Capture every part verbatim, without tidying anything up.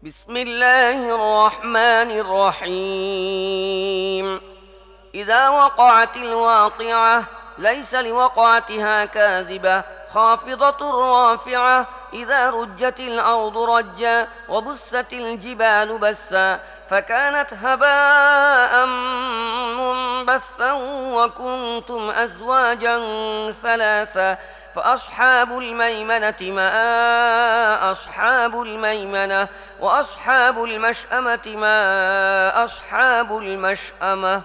بسم الله الرحمن الرحيم إذا وقعت الواقعة ليس لوقعتها كاذبة خافضة رافعة إذا رجت الأرض رجا وبست الجبال بسا فكانت هباء منبثا وكنتم أزواجا ثلاثا فأصحاب الميمنة ما أصحاب الميمنة وأصحاب المشأمة ما أصحاب المشأمة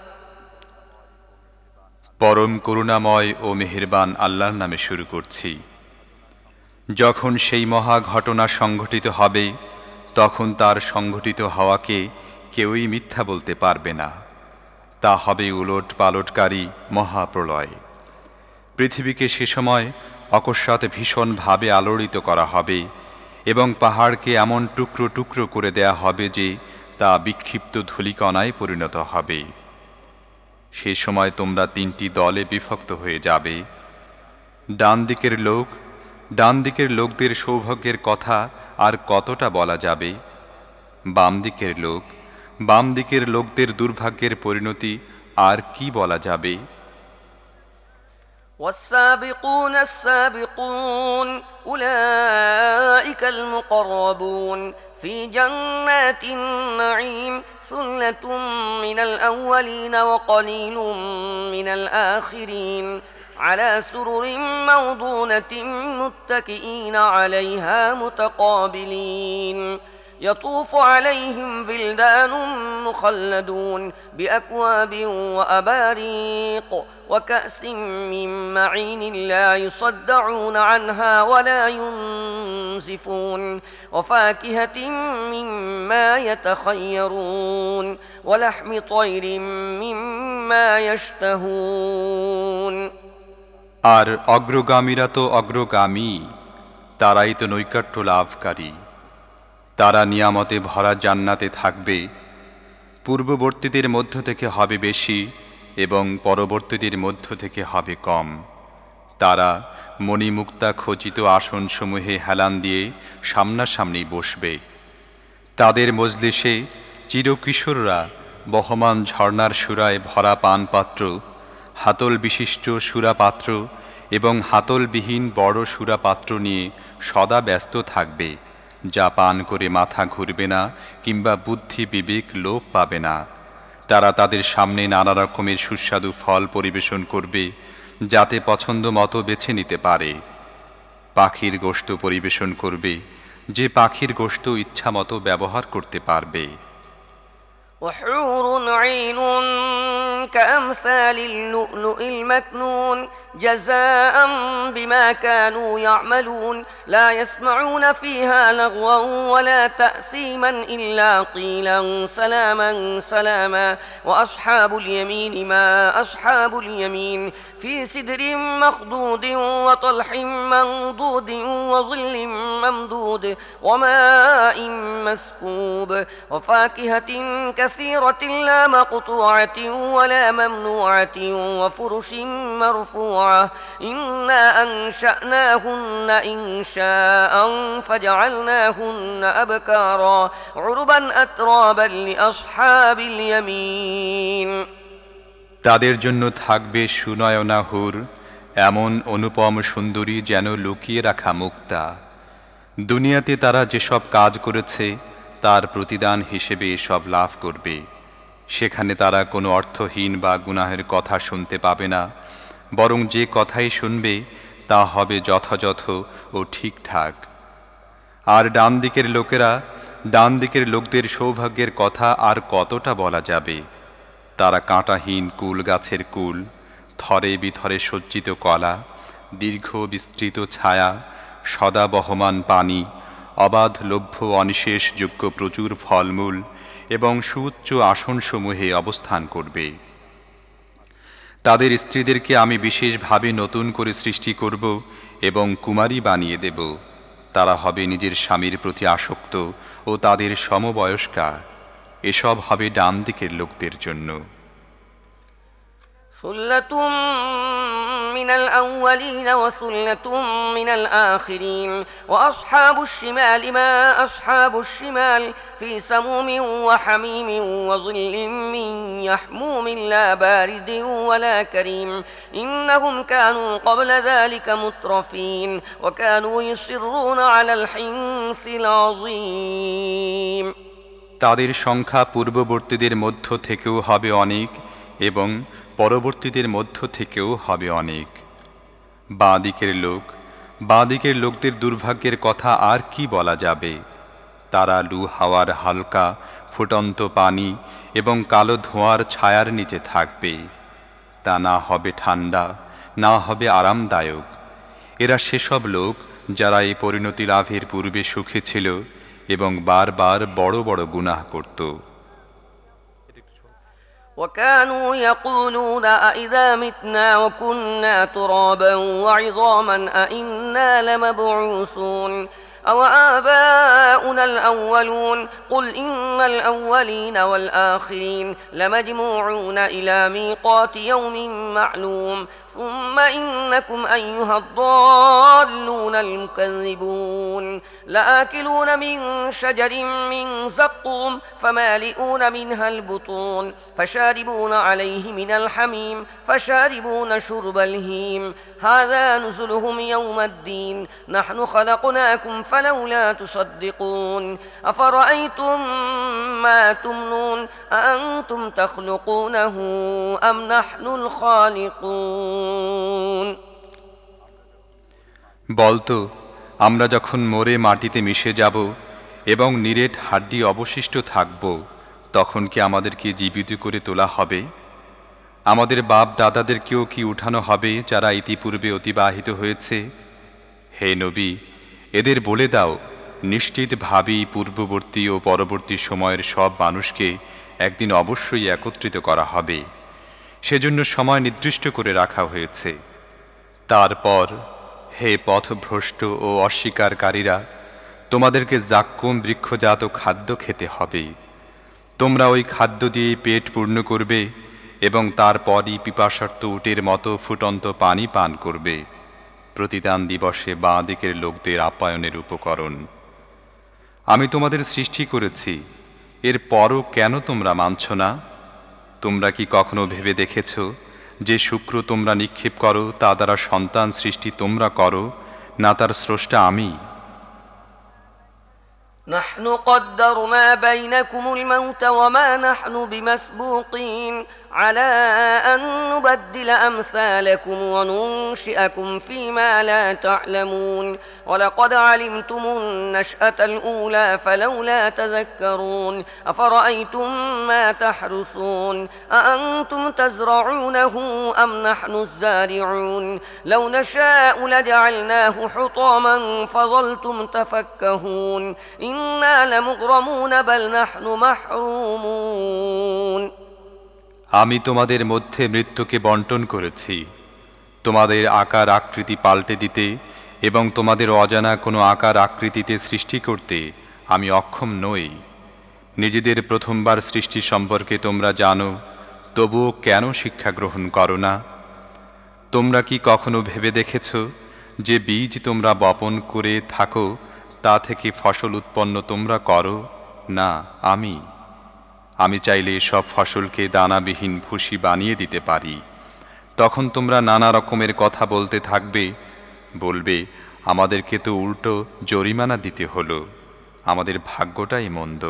পরম করুণাময় ও মেহেরবান আল্লাহর নামে শুরু করছি। যখন সেই মহা ঘটনা সংঘটিত হবে তখন তার সংঘটিত হওয়াকে কেউই মিথ্যা বলতে পারবে না। তা হবে উলট পালটকারী মহাপ্রলয়। পৃথিবীকে সে সময় অকস্মাৎ ভীষণভাবে আলোড়িত করা হবে এবং পাহাড়কে এমন টুকরো টুকরো করে দেয়া হবে যে তা বিক্ষিপ্ত ধূলিকণায় পরিণত হবে। সে সময় তোমরা তিনটি দলে বিভক্ত হয়ে যাবে। ডান দিকের লোক ডান দিকের লোকদের সৌভাগ্যের কথা আর কতটা বলা যাবে, বাম দিকের লোক বাম দিকের লোকদের দুর্ভাগ্যের পরিণতি আর কি বলা যাবে। والسابقون السابقون أولئك المقربون في جنات النعيم ثلة من الأولين وقليل من الآخرين على سرر موضونة متكئين عليها متقابلين يطوف عليهم بلدان مخلدون بأكواب وأباريق وكأس من معين لا يصدعون عنها ولا ينزفون وفاكهة مما يتخيرون ولحم طير مما يشتهون আর অগ্রগামীরা তো অগ্রগামী, তারাই তো নৈকট্য লাভকারী। তারা নিয়ামতে ভরা জান্নাতে থাকবে। পূর্ববর্তীদের মধ্য থেকে হবে বেশি এবং পরবর্তীদের মধ্য থেকে হবে কম। তারা মণিমুক্তা খচিত আসনসমূহে হেলান দিয়ে সামনাসামনি বসবে। তাদের মজলিসে চিরকিশোররা বহমান ঝর্ণার সুরায় ভরা পানপাত্র, হাতল বিশিষ্ট সুরাপাত্র এবং হাতলবিহীন বড় সুরাপাত্র নিয়ে সদা ব্যস্ত থাকবে, যা পান করে মাথা ঘুরবে না কিংবা বুদ্ধি বিবেক লোপ পাবে না। তারা তাদের সামনে নানা রকমের সুস্বাদু ফল পরিবেশন করবে, যাতে পছন্দ মতো বেছে নিতে পারে। পাখির গোশত পরিবেশন করবে, যে পাখির গোশত ইচ্ছা মতো ব্যবহার করতে পারবে। وحور عين كأمثال اللؤلؤ المكنون جزاء بما كانوا يعملون لا يسمعون فيها لغوا ولا تأثيما إلا قيلا سلاما سلاما وأصحاب اليمين ما أصحاب اليمين في سدر مخضود وطلح منضود وظل ممدود وماء مسكوب وفاكهة كثيرة لا مقطوعة ولا ممنوعة وفرش مرفوعة إنا أنشأناهن إنشاء فجعلناهن أبكارا عربا أترابا لأصحاب اليمين তাদের জন্য থাকবে সুনয়না হুর, এমন অনুপম সুন্দরী যেন লুকিয়ে রাখা মুক্তা। দুনিয়াতে তারা যেসব কাজ করেছে তার প্রতিদান হিসেবে এসব লাভ করবে। সেখানে তারা কোনো অর্থহীন বা গুনাহের কথা শুনতে পাবে না, বরং যে কথাই শুনবে তা হবে যথাযথ ও ঠিকঠাক। আর ডান দিকের লোকেরা ডান দিকের লোকদের সৌভাগ্যের কথা আর কতটা বলা যাবে। তারা কাঁটাহীন কুল গাছের কুল, থরে বিথরে সজ্জিত কলা, দীর্ঘ বিস্তৃত ছায়া, সদা বহমান পানি, অবাধ লভ্য অনিশেষ যোগ্য প্রচুর ফলমূল এবং সুউচ্চ আসনসমূহে অবস্থান করবে। তাদের স্ত্রীদেরকে আমি বিশেষভাবে নতুন করে সৃষ্টি করব এবং কুমারী বানিয়ে দেব। তারা হবে নিজের স্বামীর প্রতি আসক্ত ও তাদের সমবয়স্কা। এসব হবে ডান দিকের লোকদের জন্য। সুল্লাতুম من الأولين وثلة من الآخرين وأصحاب الشمال ما أصحاب الشمال في سموم وحميم وظل من يحموم لا بارد ولا كريم إنهم كانوا قبل ذلك مترفين وكانوا يصرون على الحنث العظيم তাদের সংখ্যা পূর্ববর্তীদের মধ্য থেকেও হবে অনেক এবং পরবর্তীদের মধ্য থেকেও হবে অনেক। বাঁ দিকের লোক বাঁ দিকের লোকদের দুর্ভাগ্যের কথা আর কি বলা যাবে। তারা লু হাওয়ার হালকা ফুটন্ত পানি এবং কালো ধোঁয়ার ছায়ার নিচে থাকবে। তা না হবে ঠান্ডা, না হবে আরামদায়ক। এরা সেসব লোক যারা এই পরিণতি লাভের পূর্বে সুখী ছিল এবং বারবার বড় বড় গুনাহ করত। وكانوا يقولون أئذا متنا وكنا ترابا وعظاما أئنا لمبعوثون أو آباؤنا الأولون قل إن الأولين والآخرين لمجموعون إلى ميقات يوم معلوم ثم إنكم أيها الضالون المكذبون لآكلون من شجر من زقوم فمالئون منها البطون فشاربون عليه من الحميم فشاربون شرب الهيم هذا نزلهم يوم الدين نحن خلقناكم فلولا تصدقون أفرأيتم ما تمنون أأنتم تخلقونه أم نحن الخالقون বলতো, আমরা যখন মরে মাটিতে মিশে যাব এবং নিরেট হাড্ডি অবশিষ্ট থাকব, তখন কি আমাদেরকে জীবিত করে তোলা হবে? আমাদের বাপ দাদাদেরকেও কি উঠানো হবে যারা ইতিপূর্বে অতিবাহিত হয়েছে? হে নবী, এদের বলে দাও, নিশ্চিতভাবেই পূর্ববর্তী ও পরবর্তী সময়ের সব মানুষকে একদিন অবশ্যই একত্রিত করা হবে। সেজন্য সময় নির্দিষ্ট করে রাখা হয়েছে। তারপর হে পথভ্রষ্ট ও অস্বীকারীরা, তোমাদেরকে জাক্কুম বৃক্ষজাত খাদ্য খেতে হবে। তোমরা ওই খাদ্য দিয়ে পেট পূর্ণ করবে এবং তারপরই পিপাসার্ত উটের মতো ফুটন্ত পানি পান করবে। প্রতিদান দিবসে বাঁ দিকের লোকদের আপ্যায়নের উপকরণ। আমি তোমাদের সৃষ্টি করেছি, এর পরও কেন তোমরা মানছ না? তোমরা কি কখনো ভেবে দেখেছ যে শুক্র তোমরা নিক্ষেপ করো তা দ্বারা সন্তান সৃষ্টি তোমরা করো, না তার স্রষ্টা আমি? نحن قدرنا بينكم الموت وما نحن بمسبوقين على أن نبدل أمثالكم وننشئكم فيما لا تعلمون ولقد علمتم النشأة الأولى فلولا تذكرون أفرأيتم ما تحرثون أأنتم تزرعونه أم نحن الزارعون لو نشاء لجعلناه حطاما فظلتم تفكهون إنا لمغرمون بل نحن محرومون আমি তোমাদের মধ্যে মৃত্যুকে বণ্টন করেছি, তোমাদের আকার আকৃতি পাল্টে দিতে এবং তোমাদের অজানা কোনো আকার আকৃতিতে সৃষ্টি করতে আমি অক্ষম নই। নিজেদের প্রথমবার সৃষ্টি সম্পর্কে তোমরা জানো, তবুও কেন শিক্ষা গ্রহণ করো না? তোমরা কি কখনো ভেবে দেখেছ যে বীজ তোমরা বপন করে থাকো তা থেকে ফসল উৎপন্ন তোমরা করো? না, আমি আমি চাইলে সব ফসলকে দানাবিহীন ভুসি বানিয়ে দিতে পারি। তখন তোমরা নানা রকমের কথা বলতে থাকবে, বলবে আমাদেরকে তো উল্টো জরিমানা দিতে হলো, আমাদের ভাগ্যটাই মন্দ।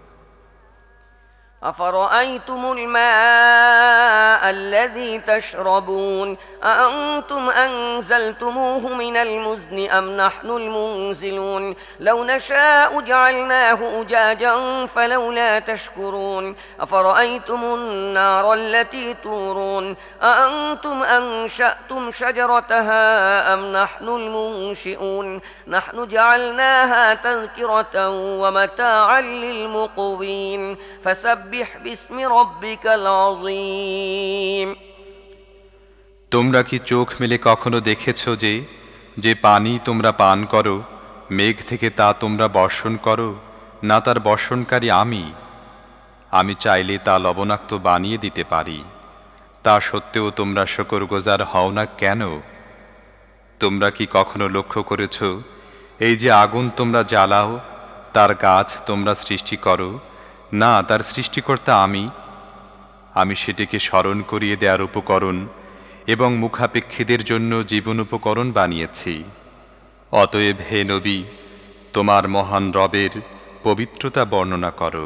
أفرأيتم الماء الذي تشربون أأنتم أنزلتموه من المزن أم نحن المنزلون لو نشاء جعلناه أجاجا فلولا تشكرون أفرأيتم النار التي تورون أأنتم أنشأتم شجرتها أم نحن المنشئون نحن جعلناها تذكرة ومتاعا للمقوين فسبح باسم ربك العظيم তোমরা কি চোখ মেলে কখনো দেখেছ যে যে পানি তোমরা পান করো মেঘ থেকে তা তোমরা বর্ষণ করো, না তার বর্ষণকারী আমি? আমি চাইলে তা লবণাক্ত বানিয়ে দিতে পারি। তা সত্ত্বেও তোমরা শুকরগুজার হও না কেন? তোমরা কি কখনো লক্ষ্য করেছ, এই যে আগুন তোমরা জ্বালাও, তার গাছ তোমরা সৃষ্টি করো না, তার সৃষ্টিকর্তা আমি। আমি সেটিকে স্মরণ করিয়ে দেওয়ার উপকরণ এবং মুখাপেক্ষীদের জন্য জীবন উপকরণ বানিয়েছি। অতএব হে নবী, তোমার মহান রবের পবিত্রতা বর্ণনা করো।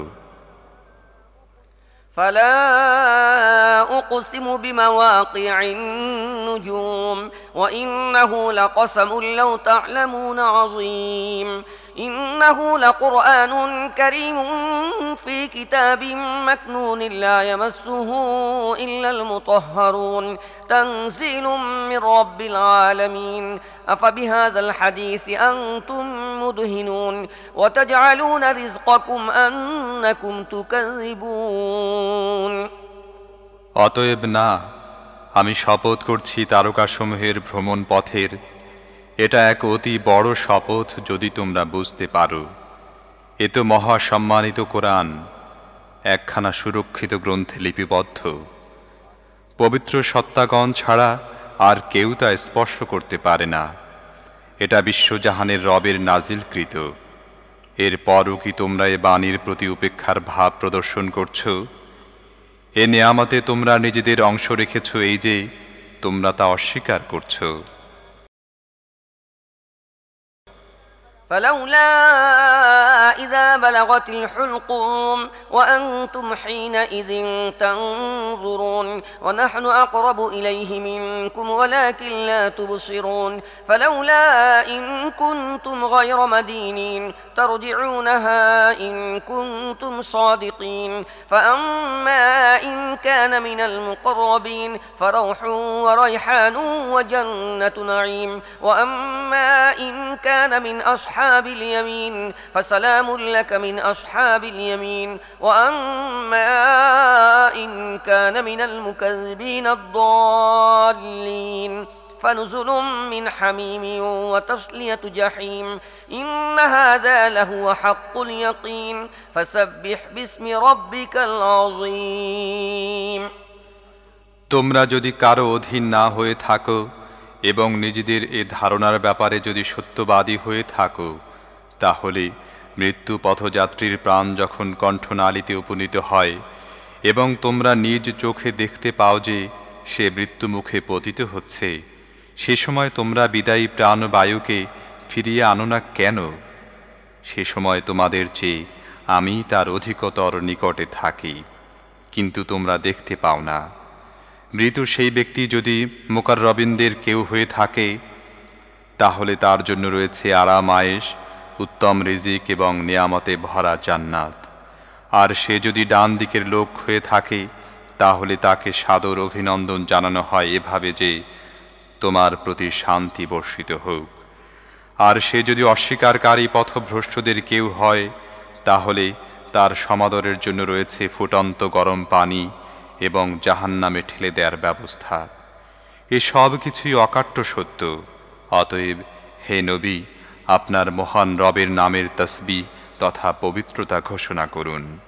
فلا أقسم بمواقع النجوم وإنه لقسم لو تعلمون عظيم إنه لقرآن كريم في كتاب مكنون لا يمسه إلا المطهرون تنزيل من رب العالمين أفبهذا الحديث أنتم مدهنون وتجعلون رزقكم أنكم تكذبون অতএব না, আমি শপথ করছি তারকাসমূহের ভ্রমণ পথের, এটা এক অতি বড় শপথ যদি তোমরা বুঝতে পারো। এ তো মহা সম্মানিত কোরআন, একখানা সুরক্ষিত গ্রন্থে লিপিবদ্ধ। পবিত্র সত্তাগণ ছাড়া আর কেউ তা স্পর্শ করতে পারে না। এটা বিশ্বজাহানের রবের নাজিলকৃত। এর পরও কি তোমরা এ বাণীর প্রতি উপেক্ষার ভাব প্রদর্শন করছো? এ নেয়ামতে তোমরা নিজেদের অংশ রেখেছ, এই যে তোমরা তা অস্বীকার করছো। فلولا إذا بلغت الحلقوم وأنتم حينئذ تنظرون ونحن أقرب إليه منكم ولكن لا تبصرون فلولا إن كنتم غير مدينين ترجعونها إن كنتم صادقين فأما إن كان من المقربين فروح وريحان وجنة نعيم وأما إن كان من أصحاب أصحاب اليمين فسلام لك من أصحاب اليمين وأما إن كان من المكذبين الضالين فنزل من حميم وتصلية جحيم إن هذا لهو حق اليقين فسبح باسم ربك العظيم তোমরা যদি কারো অধীন না হয়ে থাকো এবং নিজেদের এ ধারণার ব্যাপারে যদি সত্যবাদী হয়ে থাকো, তাহলে মৃত্যু পথযাত্রীর প্রাণ যখন কণ্ঠনালীতে উপনীত হয় এবং তোমরা নিজ চোখে দেখতে পাও যে সে মৃত্যুমুখে পতিত হচ্ছে, সে সময় তোমরা বিদায়ী প্রাণবায়ুকে ফিরিয়ে আনো না কেন? সে সময় তোমাদের চেয়ে আমি তার অধিকতর নিকটে থাকি, কিন্তু তোমরা দেখতে পাও না। মৃত সেই ব্যক্তি যদি মুকাররবিনদের কেউ হয়ে থাকে, তাহলে তার জন্য রয়েছে আরাম আয়েশ, উত্তম রিজিক এবং নিয়ামতে ভরা জান্নাত। আর সে যদি ডান দিকের লোক হয়ে থাকে, তাহলে তাকে সাদর অভিনন্দন জানানো হয় এভাবে যে তোমার প্রতি শান্তি বর্ষিত হোক। আর সে যদি অস্বীকারী পথভ্রষ্টদের কেউ হয়, তাহলে তার সমাদরের জন্য রয়েছে ফুটন্ত গরম পানি এবং জাহান্নামে ঠেলে দেওয়ার ব্যবস্থা। এ সব কিছুই অকাট্য সত্য। অতএব হে নবী, আপনার মহান রবের নামের তসবিহ তথা পবিত্রতা ঘোষণা করুন।